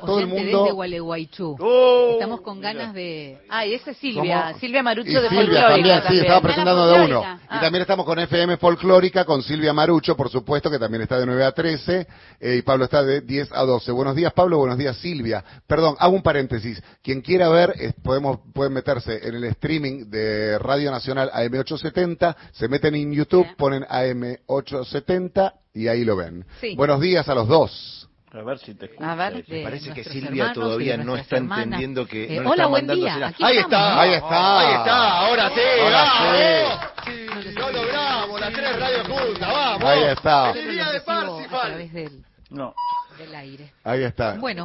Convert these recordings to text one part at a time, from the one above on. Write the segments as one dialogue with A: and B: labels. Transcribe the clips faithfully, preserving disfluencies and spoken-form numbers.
A: todo el
B: Oyente
A: mundo...
B: desde Gualeguaychú.
C: Oh,
B: Estamos con
C: mira.
B: ganas de...
D: Ah, y ese es Silvia,
A: ¿Cómo?
D: Silvia Marucho
A: Y
D: de
A: Silvia
D: Folclórica
A: también, sí,
D: también.
A: estaba
D: Ah,
A: presentando
D: la
A: de uno.
D: Folclórica.
A: Y
D: Ah.
A: también estamos con F M Folclórica, con Silvia Marucho, por supuesto, que también está de nueve a trece, eh, y Pablo está de diez a doce. Buenos días, Pablo, buenos días, Silvia. Perdón, hago un paréntesis. Quien quiera ver, eh, podemos pueden meterse en el streaming de Radio Nacional A M ochocientos setenta, se meten en YouTube,
D: Bien.
A: ponen A M ochocientos setenta y ahí lo ven.
B: Sí.
A: Buenos días a los dos.
C: A ver si te escucha.
D: A ver.
C: este.
D: De
E: Me parece que
B: nuestros
E: Silvia
B: hermanos y
E: todavía
B: de
E: no
B: nuestras
E: está
B: hermanas.
E: entendiendo que
B: Eh,
E: no le
B: hola,
E: está
B: buen
E: mandando
B: día.
E: señal.
B: Aquí
E: Ahí
B: estamos.
E: está,
A: Ahí está.
E: ahí está, ahora sí,
A: Ahora
E: vamos.
A: sí.
E: Sí, lo logramos, las tres radios juntas, vamos.
A: Ahí está.
E: Feliz día de
B: Recibo a
E: Parsifal.
B: través del,
C: No.
B: del aire.
A: Ahí está.
B: Bueno,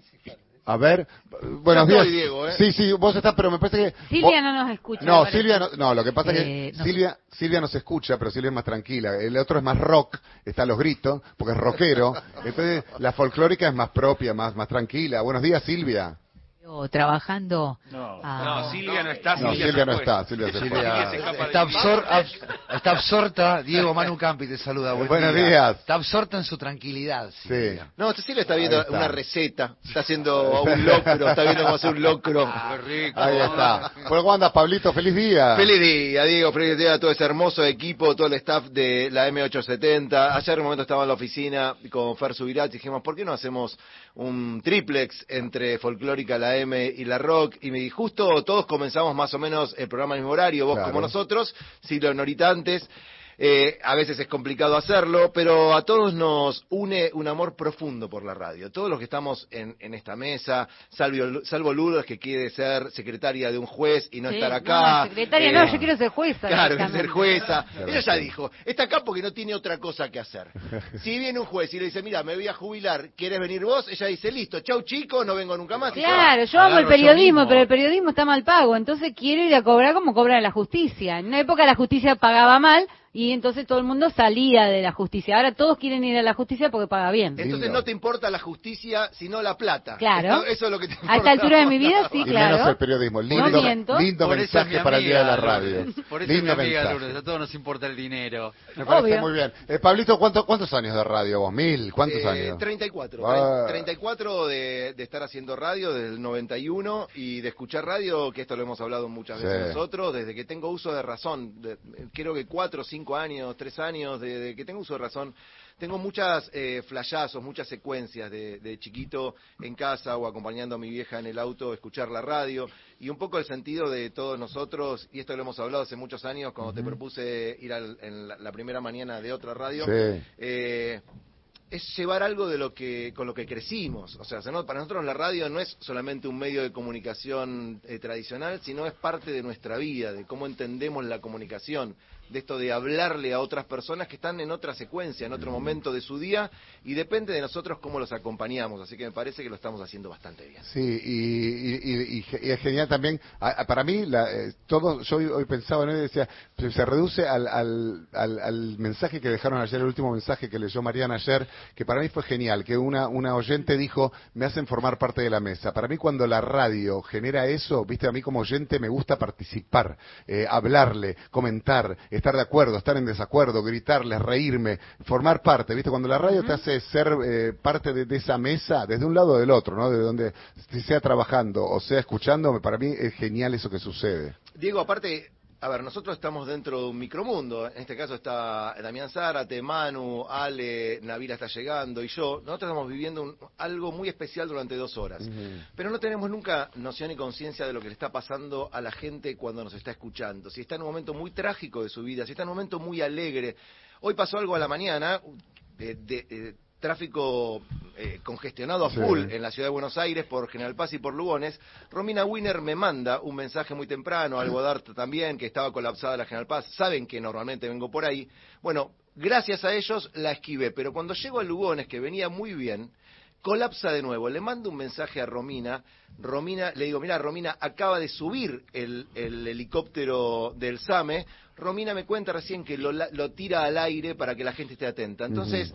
A: A ver, buenos
E: Yo
A: días.
E: estoy, Diego, ¿eh?
A: Sí, sí, vos estás, pero me parece que...
D: Silvia
A: vos-
D: no nos escucha.
A: No,
D: me parece.
A: Silvia no, no, lo que pasa es que
B: Eh, no.
A: Silvia, Silvia no se escucha, pero Silvia es más tranquila. El otro es más rock, está a los gritos, porque es rockero. Entonces, la folclórica es más propia, más, más tranquila. Buenos días, Silvia.
B: yo trabajando...
C: No.
B: a-
F: No, Silvia no está.
A: No,
F: Silvia,
A: Silvia no
F: se fue.
A: está, Silvia se fue.
F: Silvia se escapa
E: está,
F: de-
E: absor- abs- está absorta, Diego Manu Campi te saluda. Buen
A: Buenos
E: día.
A: días.
E: Está absorta en su tranquilidad.
A: Sí.
E: Silvia.
G: No, Cecilia está viendo
A: Ahí está.
G: una receta, está haciendo un locro, está viendo cómo hacer un locro.
F: Qué rico.
A: Ahí está. Bueno, ¿cómo andas, Pablito? Feliz día.
G: Feliz día, Diego, feliz día a todo ese hermoso equipo, todo el staff de la M ochocientos setenta. Ayer en un momento estaba en la oficina con Fer Subirats y dijimos, ¿por qué no hacemos un triplex entre Folclórica, la M y la Rock? Y me di, justo todos comenzamos más o menos el programa al mismo horario, vos
A: Claro.
G: como nosotros, siglo norita antes. Eh, a veces es complicado hacerlo, pero a todos nos une un amor profundo por la radio. Todos los que estamos en, en esta mesa, salvo, salvo Lourdes, que quiere ser secretaria de un juez y no
D: Sí,
G: estar acá.
D: No, secretaria,
G: Eh,
D: no, yo quiero ser jueza.
G: Claro, que
D: directamente.
G: ser jueza.
A: Claro,
G: Ella ya
A: sí.
G: dijo, está acá porque no tiene otra cosa que hacer. Si viene un juez y le dice, mira, me voy a jubilar, ¿quieres venir vos? Ella dice, listo, chau chico, no vengo nunca más. Y se va.
D: Claro, yo amo el
C: Agarro yo
D: periodismo,
C: mismo.
D: pero el periodismo está mal pago, entonces quiero ir a cobrar como cobra la justicia. En una época la justicia pagaba mal y entonces todo el mundo salía de la justicia. Ahora todos quieren ir a la justicia porque paga bien.
G: Entonces
A: Lindo.
G: no te importa la justicia, sino la plata.
D: Claro.
G: Eso, eso es lo que te importa.
D: A esta altura de mi vida, sí,
A: Y menos
D: claro.
A: el periodismo.
D: No
A: Lindo,
D: miento.
A: lindo
F: Por eso es
A: mensaje
F: mi
A: para el Día de la
F: amiga,
A: radio.
F: Lourdes. Por eso es mi
A: Lindo
F: amiga,
A: mensaje.
F: Lourdes. A todos nos importa el dinero.
A: Me parece
D: Obvio.
A: muy bien. Eh, Pablito, ¿cuánto, ¿cuántos años de radio vos? ¿Mil? ¿Cuántos
G: Eh,
A: años?
G: treinta y cuatro.
A: Ah.
G: treinta y cuatro de, de estar haciendo radio desde el noventa y uno y de escuchar radio, que esto lo hemos hablado muchas veces
A: Sí.
G: nosotros, desde que tengo uso de razón. De- creo que cuatro, cinco años, tres años, desde que tengo uso de razón. Tengo muchas eh, flashazos, muchas secuencias de, de chiquito en casa o acompañando a mi vieja en el auto, escuchar la radio. Y un poco el sentido de todos nosotros, y esto lo hemos hablado hace muchos años, cuando te propuse ir al- en la, la primera mañana de otra radio.
A: Sí.
G: eh, es llevar algo de lo que con lo que crecimos. O sea, ¿no? Para nosotros la radio no es solamente un medio de comunicación eh, tradicional, sino es parte de nuestra vida, de cómo entendemos la comunicación, de esto de hablarle a otras personas que están en otra secuencia, en otro momento de su día, y depende de nosotros cómo los acompañamos. Así que me parece que lo estamos haciendo bastante bien.
A: Sí, y, y, y- y ge- y es genial también. A- a- para mí, la, eh, todo, yo hoy, hoy pensaba, ¿no? Y decía, se, se reduce al, al, al, al mensaje que dejaron ayer, el último mensaje que leyó Mariana ayer, que para mí fue genial, que una, una oyente dijo, me hacen formar parte de la mesa. Para mí, cuando la radio genera eso, viste, a mí como oyente me gusta participar, eh, hablarle, comentar, estar de acuerdo, estar en desacuerdo, gritarles, reírme, formar parte, viste, cuando la radio te hace ser eh, parte de, de esa mesa, desde un lado o del otro, ¿no? De donde sea trabajando o sea escuchando, para mí es genial eso que sucede.
G: Diego, aparte, a ver, nosotros estamos dentro de un micromundo. En este caso está Damián Zárate, Manu, Ale, Navila está llegando y yo. Nosotros estamos viviendo un- algo muy especial durante dos horas. Pero no tenemos nunca noción y conciencia de lo que le está pasando a la gente cuando nos está escuchando. Si está en un momento muy trágico de su vida, si está en un momento muy alegre. Hoy pasó algo a la mañana de... de- de tráfico eh, congestionado a
A: Sí.
G: full en la ciudad de Buenos Aires por General Paz y por Lugones. Romina Wiener me manda un mensaje muy temprano, al Godard también, que estaba colapsada la General Paz. Saben que normalmente vengo por ahí. Bueno, gracias a ellos la esquivé, pero cuando llego a Lugones, que venía muy bien, colapsa de nuevo. Le mando un mensaje a Romina. Romina, le digo, mira, Romina, acaba de subir el, el helicóptero del SAME. Romina me cuenta recién que lo, lo tira al aire para que la gente esté atenta. Entonces,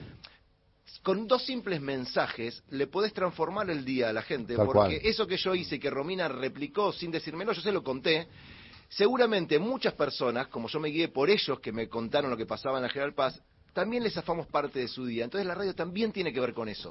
G: con dos simples mensajes le podés transformar el día a la gente,
A: Tal
G: porque
A: cual.
G: eso que yo hice, que Romina replicó sin decírmelo, yo se lo conté. Seguramente muchas personas, como yo me guié por ellos que me contaron lo que pasaba en la General Paz, también les zafamos parte de su día. Entonces la radio también tiene que ver con eso.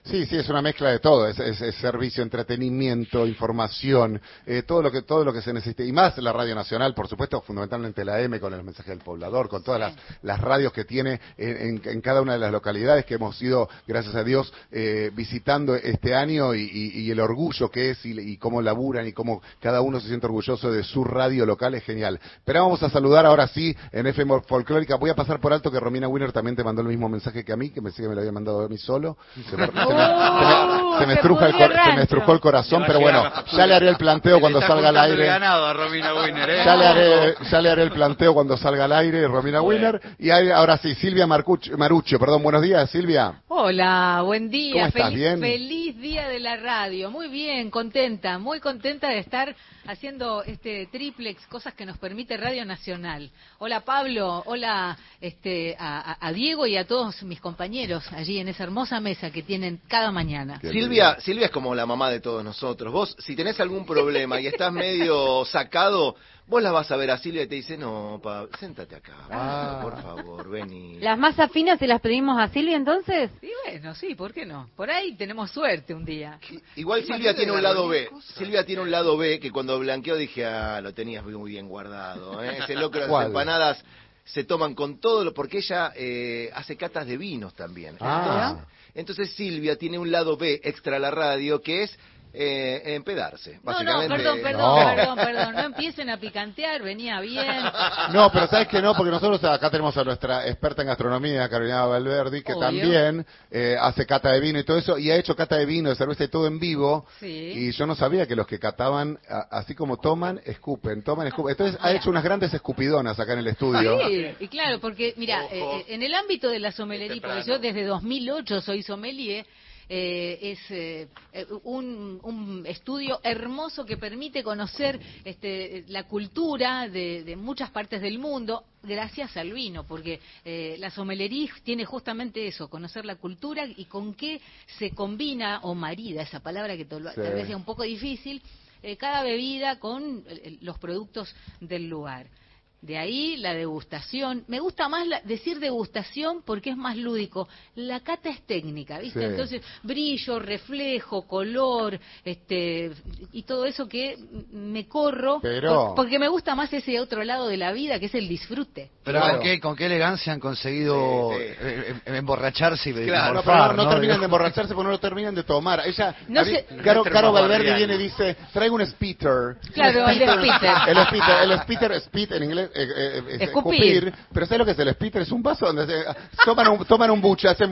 A: Sí, sí, es una mezcla de todo, es, es, es servicio, entretenimiento, información, eh, todo lo que todo lo que se necesite. Y más la Radio Nacional, por supuesto, fundamentalmente la M, con el mensaje del poblador, con todas las, las radios que tiene en, en, en cada una de las localidades que hemos ido, gracias a Dios, eh, visitando este año y, y, y el orgullo que es y, y cómo laburan y cómo cada uno se siente orgulloso de su radio local, es genial. Pero vamos a saludar ahora sí en F M Folclórica. Voy a pasar por alto que Romina Winner también te mandó el mismo mensaje que a mí, que pensé que me lo había mandado a mí solo. Se me, se me- se me- se me estruja el, cor- se me estrujó el corazón, pero bueno, ya le haré el planteo cuando
F: Le está
A: salga al
F: juntando el
A: aire.
F: ganado a Romina Winner, ¿eh?
A: Ya le haré, ya le haré el planteo cuando salga al aire, Romina Winner. Y ahí- ahora sí, Silvia Marcuch- Maruccio, perdón, buenos días, Silvia.
B: Hola, buen día.
A: ¿Cómo estás?
B: Feliz,
A: ¿Bien?
B: feliz día de la radio. Muy bien, contenta, muy contenta de estar haciendo este triplex, cosas que nos permite Radio Nacional. Hola Pablo, hola este, a, a- a Diego y a todos mis compañeros allí en esa hermosa mesa que tienen cada mañana.
A: Qué
G: Silvia, Silvia es como la mamá de todos nosotros. Vos, si tenés algún problema y estás medio sacado, vos la vas a ver a Silvia y te dice, no, pa, séntate acá,
A: Ah.
G: por favor, vení.
D: ¿Las más afinas se las pedimos a Silvia entonces?
B: Y bueno, sí, ¿por qué no? Por ahí tenemos suerte un día.
G: Igual
F: Qué
G: Silvia
F: manera
G: tiene
F: de
G: un lado
F: agarrar
G: B.
F: cosas.
G: Silvia tiene un lado B que cuando blanqueó dije, ah, lo tenías muy bien guardado. ¿eh? Ese locro de las
A: ¿Cuál?
G: empanadas se toman con todo, lo, porque ella eh, hace catas de vinos también.
A: Ah.
G: Entonces, entonces Silvia tiene un lado B extra a la radio que es eh, empedarse.
B: No, no,
G: Básicamente.
B: perdón, perdón,
A: No.
B: perdón, perdón. No empiecen a picantear, venía bien.
A: No, pero ¿sabes que no? Porque nosotros acá tenemos a nuestra experta en gastronomía, Carolina Valverdi, que
B: Obvio.
A: también eh, hace cata de vino y todo eso, y ha hecho cata de vino, de cerveza y todo en vivo.
B: Sí.
A: Y yo no sabía que los que cataban, a- así como toman, escupen, toman, escupen. Entonces ha
B: Mira.
A: hecho unas grandes escupidonas acá en el estudio.
B: Sí, y claro, porque mira,
G: Ojo.
B: eh, en el ámbito de la sommelería,
F: Temprano.
B: porque yo desde dos mil ocho soy sommelier, eh, es eh, eh, un, un estudio hermoso que permite conocer este, la cultura de, de muchas partes del mundo gracias al vino, porque eh, la sommelería tiene justamente eso, conocer la cultura y con qué se combina o marida, esa palabra que tal
A: Sí.
B: tal vez sea un poco difícil, eh, cada bebida con eh, los productos del lugar. De ahí la degustación. Me gusta más la- decir degustación porque es más lúdico. La cata es técnica, ¿viste?
A: Sí.
B: Entonces, brillo, reflejo, color, este, y todo eso que m- me corro.
A: Pero-
B: por- porque me gusta más ese otro lado de la vida que es el disfrute.
E: Pero
A: Claro.
E: ¿con, qué, ¿con qué elegancia han conseguido
G: Sí, sí.
E: eh, eh, emborracharse y
G: Claro,
A: No,
E: morfar,
A: pero no, no terminan
E: Digo,
A: de emborracharse porque no lo terminan de tomar. Ella,
B: No
A: a mí-
B: sé-
A: Caro, Caro Valverdi
F: Barrial.
A: viene y dice, traigo un speeder.
B: Claro, el speeder.
A: El speeder, el speeder, speed en inglés, eh, eh, es
B: Escupir.
A: escupir. Pero ¿sabes lo que es el speeder? Es un vaso donde se, toman, un, toman un buche, hacen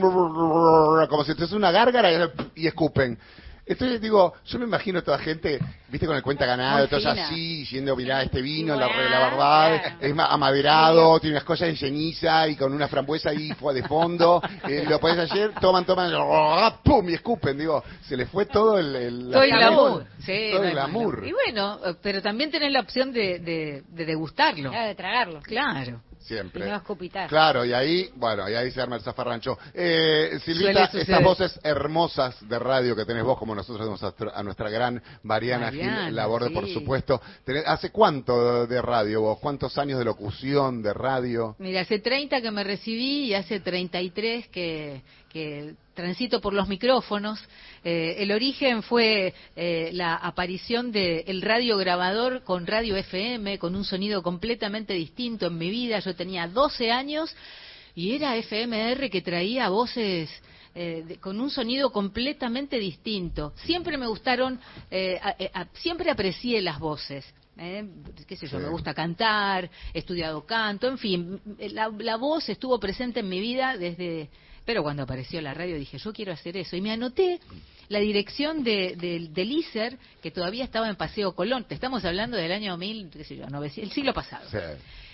A: como si fuese una gárgara y, y escupen. Entonces digo, yo me imagino toda gente, viste, con el cuenta ganado,
B: Muy
A: todos
B: fina.
A: así, diciendo, mirá, este vino, la,
B: Bueno,
A: la verdad,
B: claro.
A: es ma- amaderado, tiene unas cosas en ceniza y con una frambuesa ahí fue de fondo, eh, lo pones ayer, toman, toman, pum, y escupen, digo, se les fue todo el... el
B: Todo el
A: la-
B: glamour. Sí,
A: todo
B: no
A: el
B: hay
A: glamour.
B: malo. Y bueno, eh, pero también tenés la opción de, de, de degustarlo.
D: Claro, de tragarlo.
B: Claro.
A: Siempre.
D: Y no escupitar.
A: Claro, y ahí, bueno, y ahí se arma el zafarrancho. Eh, Silvita,
B: Suele suceder.
A: estas voces hermosas de radio que tenés vos, como nosotros tenemos a, a nuestra gran Mariana,
B: Mariana,
A: Gil Laborde,
B: sí.
A: por supuesto. Tenés- ¿Hace cuánto de radio vos? ¿Cuántos años de locución, de radio?
B: Mira, hace treinta que me recibí y hace treinta y tres que, que transito por los micrófonos. Eh, el origen fue eh, la aparición del radio grabador con radio F M, con un sonido completamente distinto en mi vida. Yo tenía doce años y era F M R que traía voces eh, de- con un sonido completamente distinto. Siempre me gustaron, eh, a- a- siempre aprecié las voces. Eh, qué sé yo,
A: Sí.
B: me gusta cantar, he estudiado canto, en fin, la, la voz estuvo presente en mi vida desde... Pero cuando apareció la radio dije, yo quiero hacer eso. Y me anoté la dirección de, de- del I S E R, que todavía estaba en Paseo Colón. Te estamos hablando del año mil, qué sé yo, novecientos, el siglo pasado.
A: Sí.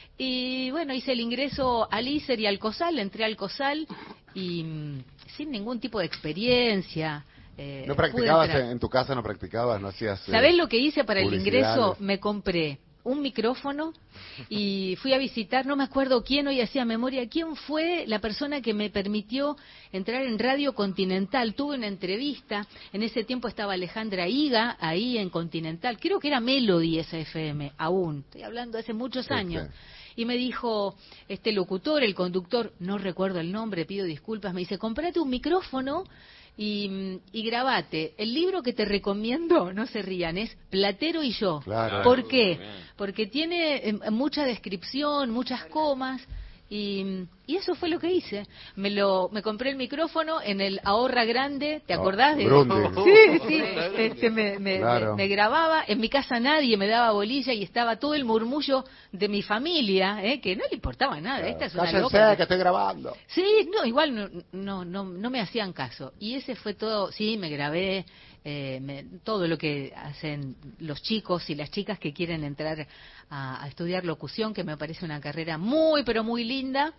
B: Y bueno, hice el ingreso al I S E R y al COSAL, entré al COSAL y mm, sin ningún tipo de experiencia. eh,
A: ¿No
B: pude
A: practicabas
B: entrar.
A: en, en tu casa? ¿No practicabas? ¿No hacías...? eh,
B: ¿Sabés lo que hice para el
A: publicidades?
B: ingreso? Me compré un micrófono y fui a visitar, no me acuerdo quién, hoy hacía memoria, quién fue la persona que me permitió entrar en Radio Continental. Tuve una entrevista, en ese tiempo estaba Alejandra Higa ahí en Continental, creo que era Melody esa F M, aún, estoy hablando de hace muchos
A: Sí,
B: años.
A: sí.
B: Y me dijo, este locutor, el conductor, no recuerdo el nombre, pido disculpas, me dice, comprate un micrófono y, y grabate. El libro que te recomiendo, no se rían, es Platero y yo.
A: Claro.
B: ¿Por qué? Porque tiene eh, mucha descripción, muchas comas. Y, y eso fue lo que hice. Me lo me compré el micrófono en el Ahorra Grande, ¿te acordás de?
A: Grundy.
B: Sí, sí. Este, me, me,
A: Claro.
B: me, me grababa. En mi casa nadie me daba bolilla y estaba todo el murmullo de mi familia, ¿eh? Que no le importaba nada. Esta es una
A: Cállense,
B: loca.
A: que estoy grabando.
B: Sí, no, igual no, no, no, no me hacían caso. Y ese fue todo. Sí, me grabé. Eh, me, todo lo que hacen los chicos y las chicas que quieren entrar a, a estudiar locución, que me parece una carrera muy, pero muy linda.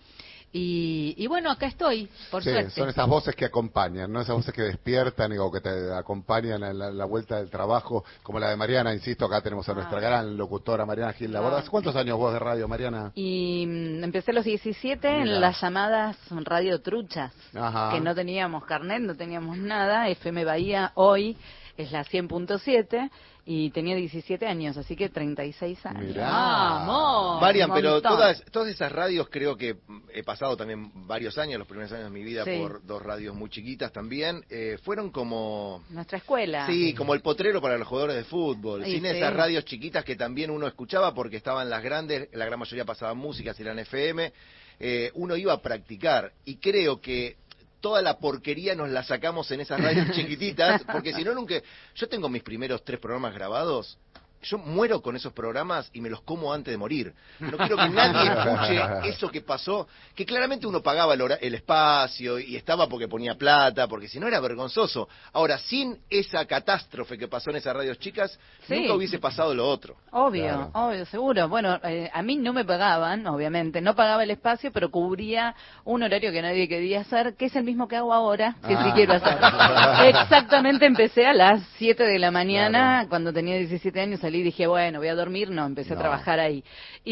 B: Y, y bueno, acá estoy, por
A: Sí,
B: suerte.
A: son esas voces que acompañan, ¿no? Esas voces que despiertan o que te acompañan en la, la vuelta del trabajo, como la de Mariana, insisto, acá tenemos a nuestra gran locutora Mariana Gil Laborde. ¿Hace cuántos años vos de radio, Mariana?
C: Y mm, empecé a los diecisiete
A: Mira.
C: en las llamadas radio truchas,
A: Ajá.
C: que no teníamos carnet, no teníamos nada. F M Bahía hoy es la cien punto siete y tenía diecisiete años, así que treinta y seis años.
A: Mirá.
B: ¡Vamos!
G: Marian,
C: un
G: pero
C: montón.
G: todas todas esas radios, creo que he pasado también varios años, los primeros años de mi vida,
C: Sí.
G: por dos radios muy chiquitas también, eh, fueron como...
C: Nuestra escuela.
G: Sí, como el potrero para los jugadores de fútbol,
C: Y
G: sin
C: sí.
G: esas radios chiquitas que también uno escuchaba porque estaban las grandes, la gran mayoría pasaban música, si eran F M, eh, uno iba a practicar, y creo que toda la porquería nos la sacamos en esas radios chiquititas, porque si no nunca... Yo tengo mis primeros tres programas grabados, yo muero con esos programas y me los como antes de morir. No quiero que nadie escuche eso que pasó, que claramente uno pagaba el, hora- el espacio y estaba porque ponía plata, porque si no era vergonzoso. Ahora, sin esa catástrofe que pasó en esas radios chicas,
C: Sí.
G: nunca hubiese pasado lo otro.
C: Obvio,
A: Claro.
C: obvio, seguro. Bueno, eh, a mí no me pagaban, obviamente, no pagaba el espacio, pero cubría un horario que nadie quería hacer, que es el mismo que hago ahora, que
A: Ah.
C: sí quiero hacer. Exactamente, empecé a las siete de la mañana,
A: Claro.
C: cuando tenía diecisiete años, salí y dije, bueno, voy a dormir, no, empecé
A: No.
C: a trabajar ahí.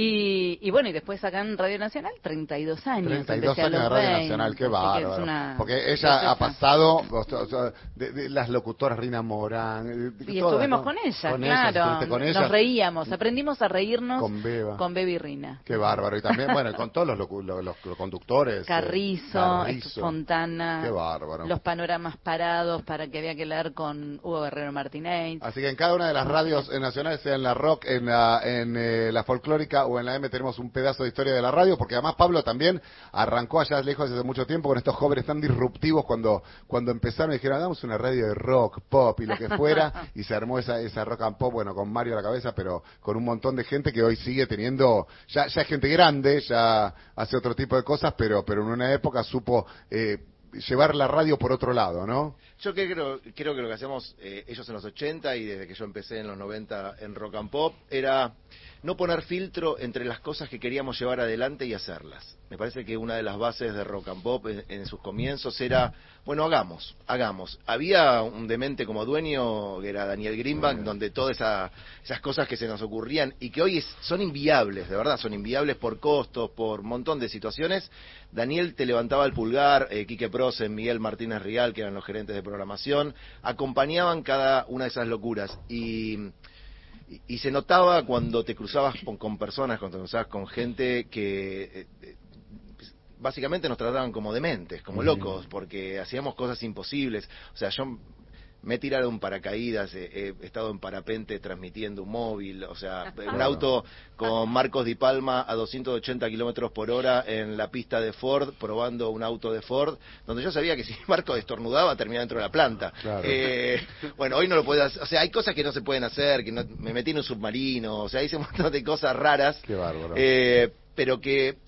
C: Y, y bueno, y después acá en Radio Nacional, treinta y dos años.
A: treinta y dos
C: empecé a
A: años de
C: los
A: Radio
C: veinte,
A: Nacional, qué
C: así que es
A: bárbaro.
C: una
A: Porque ella ha
C: proceso.
A: pasado o sea, o sea, de, de las locutoras Rina Morán. eh,
C: Y
A: todas,
C: estuvimos
A: ¿no?
C: con ella,
A: Con ellas,
C: claro.
A: estuviste con
C: Nos
A: ellas.
C: reíamos, aprendimos a reírnos
A: Con Beba.
C: con Beba y Rina.
A: Qué bárbaro. Y también, bueno, con todos los, locu- los, los- los conductores. eh,
C: Carrizo,
A: Carrizo.
C: Fontana,
A: Qué bárbaro.
C: los panoramas parados para que había que leer con Hugo Guerrero Martínez.
A: Así que en cada una de las radios eh, nacionales, sea en la rock, en la, en, eh, la folclórica o en la M, tenemos un pedazo de historia de la radio, porque además Pablo también arrancó allá lejos hace mucho tiempo con estos jóvenes tan disruptivos cuando, cuando empezaron y dijeron, hagamos una radio de rock, pop y lo que fuera, y se armó esa, esa rock and pop, bueno, con Mario a la cabeza, pero con un montón de gente que hoy sigue teniendo, ya, ya es gente grande, ya hace otro tipo de cosas, pero, pero en una época supo eh, llevar la radio por otro lado, ¿no?
G: Yo que creo, creo que lo que hacíamos eh, ellos en los ochenta y desde que yo empecé en los noventa en rock and pop era no poner filtro entre las cosas que queríamos llevar adelante y hacerlas. Me parece que una de las bases de rock and pop en, en sus comienzos era, bueno, hagamos, hagamos. Había un demente como dueño, que era Daniel Greenbank, donde todas esa, esas cosas que se nos ocurrían y que hoy es, son inviables, de verdad, son inviables por costos, por un montón de situaciones. Daniel te levantaba el pulgar, eh, Quique Prosen, Miguel Martínez Rial, que eran los gerentes de programación, acompañaban cada una de esas locuras. Y... Y, y se notaba cuando te cruzabas con, con personas, cuando te cruzabas con gente que eh, eh, básicamente nos trataban como dementes, como locos, porque hacíamos cosas imposibles. O sea, yo me he tirado un paracaídas, eh, he estado en parapente transmitiendo un móvil, o sea, un auto con Marcos Di Palma a doscientos ochenta kilómetros por hora en la pista de Ford, probando un auto de Ford, donde yo sabía que si Marcos estornudaba terminaba dentro de la planta.
A: Claro.
G: Eh, bueno, hoy no lo puedo hacer, o sea, hay cosas que no se pueden hacer, que no, me metí en un submarino, o sea, hice un montón de cosas raras,
A: Qué bárbaro.
G: eh, pero que,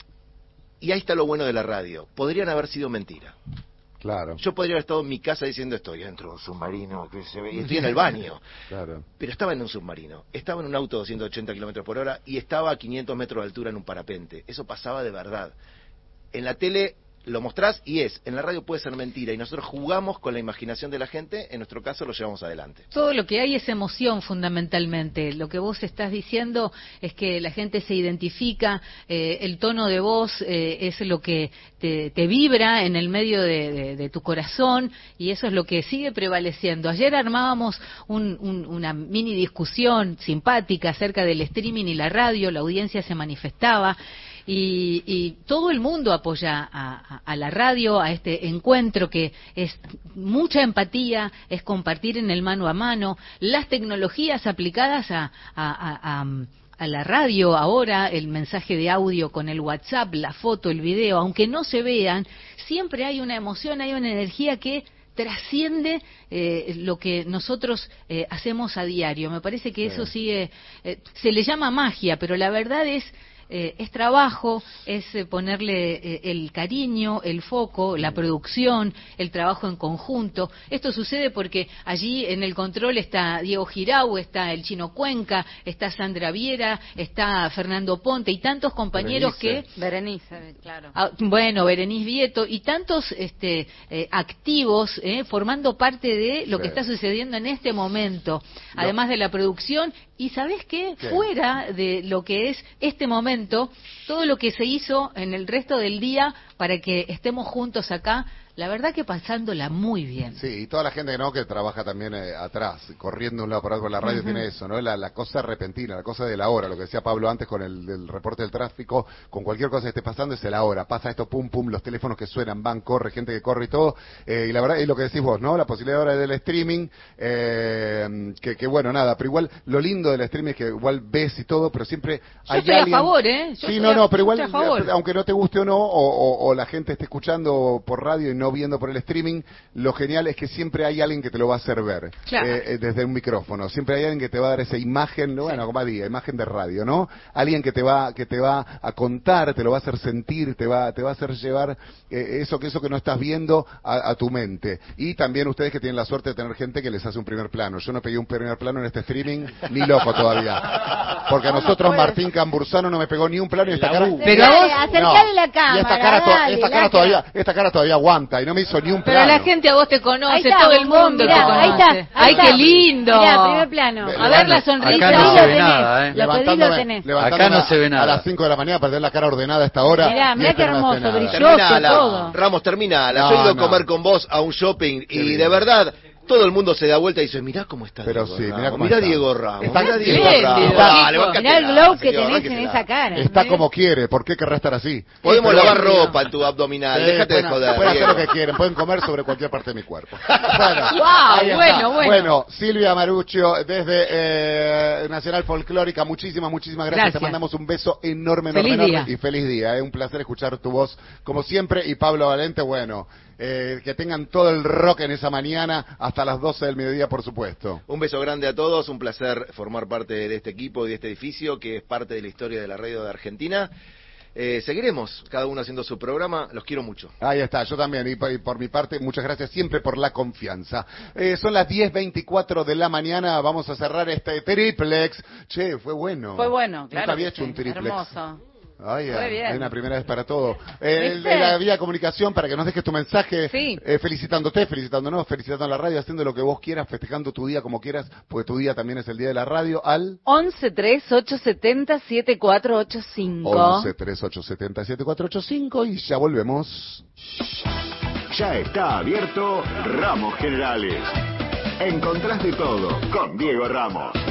G: y ahí está lo bueno de la radio, podrían haber sido mentira.
A: Claro.
G: Yo podría haber estado en mi casa diciendo estoy dentro de un submarino que se ve, y estoy en el baño.
A: Claro.
G: Pero estaba en un submarino, estaba en un auto de doscientos ochenta kilómetros por hora y estaba a quinientos metros de altura en un parapente. Eso pasaba de verdad. En la tele lo mostrás y es, en la radio puede ser mentira y nosotros jugamos con la imaginación de la gente, en nuestro caso lo llevamos adelante.
B: Todo lo que hay es emoción fundamentalmente. Lo que vos estás diciendo es que la gente se identifica, eh, el tono de voz eh, es lo que te, te vibra en el medio de, de, de tu corazón y eso es lo que sigue prevaleciendo. Ayer armábamos un, un, una mini discusión simpática acerca del streaming y la radio, la audiencia se manifestaba. y, y todo el mundo apoya a, a, a la radio, a este encuentro que es mucha empatía, es compartir en el mano a mano, las tecnologías aplicadas a, a, a, a a la radio ahora, el mensaje de audio con el WhatsApp, la foto, el video, aunque no se vean, siempre hay una emoción, hay una energía que trasciende eh, lo que nosotros eh, hacemos a diario. Me parece que eso sigue, eh, se le llama magia, pero la verdad es Eh, es trabajo, es eh, ponerle eh, el cariño, el foco, la producción, el trabajo en conjunto. Esto sucede porque allí en el control está Diego Girau, está el Chino Cuenca, está Sandra Viera, está Fernando Ponte y tantos compañeros
A: Berenice.
B: que...
C: Berenice, claro.
B: Ah, bueno, Berenice Vieto y tantos este, eh, activos eh, formando parte de lo
A: Sí.
B: que está sucediendo en este momento, además de la producción. Y ¿sabés qué?
A: ¿Qué?
B: Fuera de lo que es este momento, todo lo que se hizo en el resto del día para que estemos juntos acá, la verdad que pasándola muy bien.
A: Sí, y toda la gente ¿no? que trabaja también eh, atrás, corriendo de un lado para otro con la radio, uh-huh. tiene eso, ¿no? La, la cosa repentina, la cosa de la hora, lo que decía Pablo antes con el, el reporte del tráfico, con cualquier cosa que esté pasando es la hora, pasa esto, pum, pum, los teléfonos que suenan, van, corre, gente que corre y todo, eh, y la verdad es lo que decís vos, ¿no? La posibilidad ahora del streaming, eh, que, que bueno, nada, pero igual lo lindo del streaming es que igual ves y todo, pero siempre
B: Yo
A: hay
B: estoy
A: alguien...
B: a favor, ¿eh? Yo
A: sí,
B: estoy
A: no,
B: a-
A: no, pero
B: yo
A: igual,
B: estoy a favor.
A: aunque no te guste o no, o, o, o la gente esté escuchando por radio y no viendo por el streaming, lo genial es que siempre hay alguien que te lo va a hacer ver,
B: Claro.
A: eh, eh, desde un micrófono. Siempre hay alguien que te va a dar esa imagen, ¿no? Bueno, como diga, imagen de radio, ¿no? Alguien que te va, que te va a contar, te lo va a hacer sentir, te va, te va a hacer llevar eh, eso que eso que no estás viendo a, a tu mente. Y también ustedes que tienen la suerte de tener gente que les hace un primer plano. Yo no pegué un primer plano en este streaming, ni loco todavía. Porque a nosotros Martín Cambursano no me pegó ni un plano y esta cara...
B: Pero a vos-
D: acercale la cámara.
A: Y esta cara, to-
D: dale,
A: esta
D: la
A: cara todavía, esta cara todavía aguanta y no me hizo ni un
B: Pero
A: plano.
B: la gente a vos te
D: Ahí
B: conoce,
D: está,
B: todo el
D: bombón,
B: mundo
D: mirá,
B: te conoce.
D: ahí está, ahí
B: ¡Ay,
D: está.
B: qué lindo!
D: Mirá, primer plano.
B: A ver la sonrisa.
E: Acá no
D: Lo
E: se
D: pedí,
E: ve
D: lo
E: nada,
D: tenés.
E: ¿eh?
D: Lo pedí, lo
A: Levantándome-
D: tenés.
A: levantándome
E: Acá no se ve
A: a-
E: nada.
A: A las cinco de la mañana para tener la cara ordenada a esta hora.
D: Mirá,
A: y
D: mirá
A: este
D: qué
A: no hace
D: hermoso,
A: nada.
D: brilloso.
G: Terminala,
D: todo.
G: Ramos, terminala.
A: No,
G: Yo he ido a
A: no.
G: comer con vos a un shopping y
A: bien.
G: de verdad todo el mundo se da vuelta y dice, mirá cómo está
A: Pero
G: Diego
A: sí,
G: Ramos.
A: mirá cómo
G: mirá
A: está.
G: Diego Ramos.
A: Está
G: mirá
B: bien,
G: Diego Ramos.
B: Diego,
G: Dale,
B: chico.
G: báncatela,
D: Mirá el glow que
G: señor,
D: tenés en
G: báncatela.
D: esa cara.
A: Está como quiere, ¿por qué querrá estar así?
G: Podemos
A: Pero
G: lavar
A: bueno,
G: ropa en tu abdominal,
A: Sí,
G: déjate de
A: pueden-
G: joder.
A: Pueden hacer lo
G: Diego.
A: que quieren, pueden comer sobre cualquier parte de mi cuerpo. Bueno,
B: Guau,
A: ahí está.
B: bueno, bueno.
A: Bueno, Silvia Maruccio, desde eh, Nacional Folclórica, muchísimas, muchísimas gracias.
B: Gracias.
A: Te mandamos un beso enorme, enorme,
B: Feliz
A: enorme.
B: día.
A: Y feliz día. Es un placer escuchar tu voz, como siempre. Y Pablo Valente, bueno, eh, que tengan todo el rock en esa mañana hasta las doce del mediodía, por supuesto.
G: Un beso grande a todos, un placer formar parte de este equipo y de este edificio que es parte de la historia de la radio de Argentina. Eh, seguiremos, cada uno haciendo su programa, los quiero mucho.
A: Ahí está, yo también, y por, y por mi parte, muchas gracias siempre por la confianza. Eh, son las diez veinticuatro de la mañana, vamos a cerrar este triplex. Che, fue bueno.
C: Fue bueno, claro.
A: Nunca había
C: que
A: hecho
C: sí,
A: un triplex.
C: Hermoso.
A: Ay,
C: Fue
A: ay,
C: bien.
A: hay una primera vez para todo. Eh,
C: ¿Viste?
A: la vía de comunicación para que nos dejes tu mensaje,
B: Sí.
A: eh, felicitándote, felicitándonos, felicitando a la radio, haciendo lo que vos quieras, festejando tu día como quieras, porque tu día también es el día de la radio, al
C: once tres ocho setenta siete cuatro ocho cinco.
A: once tres ocho siete siete cuatro ocho cinco y ya volvemos.
H: Ya está abierto Ramos Generales. Encontrás de todo con Diego Ramos.